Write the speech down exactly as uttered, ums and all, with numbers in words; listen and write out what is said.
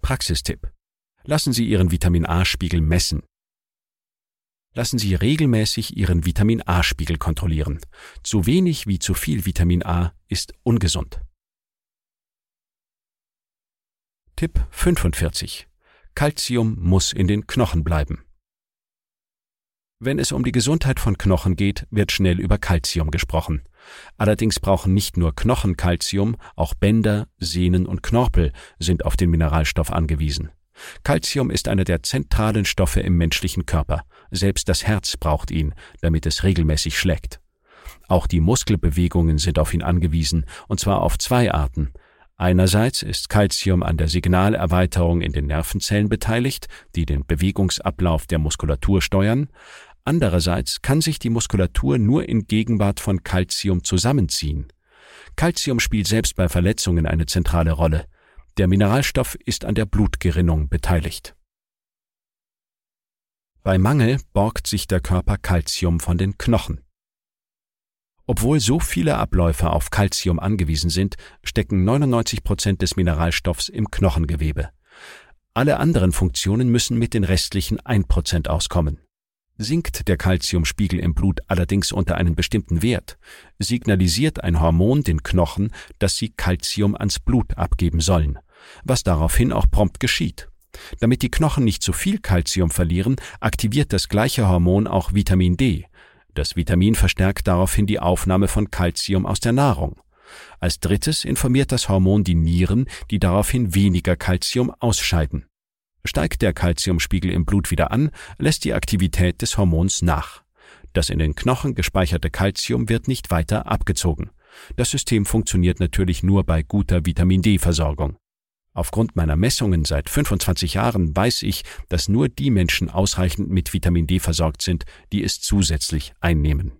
Praxistipp: Lassen Sie Ihren Vitamin-A-Spiegel messen. Lassen Sie regelmäßig Ihren Vitamin-A-Spiegel kontrollieren. Zu wenig wie zu viel Vitamin A ist ungesund. Tipp fünfundvierzig: Calcium muss in den Knochen bleiben. Wenn es um die Gesundheit von Knochen geht, wird schnell über Calcium gesprochen. Allerdings brauchen nicht nur Knochen Calcium, auch Bänder, Sehnen und Knorpel sind auf den Mineralstoff angewiesen. Calcium ist einer der zentralen Stoffe im menschlichen Körper. Selbst das Herz braucht ihn, damit es regelmäßig schlägt. Auch die Muskelbewegungen sind auf ihn angewiesen, und zwar auf zwei Arten. Einerseits ist Calcium an der Signalerweiterung in den Nervenzellen beteiligt, die den Bewegungsablauf der Muskulatur steuern. Andererseits kann sich die Muskulatur nur in Gegenwart von Calcium zusammenziehen. Calcium spielt selbst bei Verletzungen eine zentrale Rolle. Der Mineralstoff ist an der Blutgerinnung beteiligt. Bei Mangel borgt sich der Körper Calcium von den Knochen. Obwohl so viele Abläufe auf Calcium angewiesen sind, stecken neunundneunzig Prozent des Mineralstoffs im Knochengewebe. Alle anderen Funktionen müssen mit den restlichen ein Prozent auskommen. Sinkt der Calciumspiegel im Blut allerdings unter einen bestimmten Wert, signalisiert ein Hormon den Knochen, dass sie Calcium ans Blut abgeben sollen, was daraufhin auch prompt geschieht. Damit die Knochen nicht zu viel Calcium verlieren, aktiviert das gleiche Hormon auch Vitamin D. Das Vitamin verstärkt daraufhin die Aufnahme von Calcium aus der Nahrung. Als drittes informiert das Hormon die Nieren, die daraufhin weniger Calcium ausscheiden. Steigt der Calciumspiegel im Blut wieder an, lässt die Aktivität des Hormons nach. Das in den Knochen gespeicherte Calcium wird nicht weiter abgezogen. Das System funktioniert natürlich nur bei guter Vitamin-D-Versorgung. Aufgrund meiner Messungen seit fünfundzwanzig Jahren weiß ich, dass nur die Menschen ausreichend mit Vitamin D versorgt sind, die es zusätzlich einnehmen.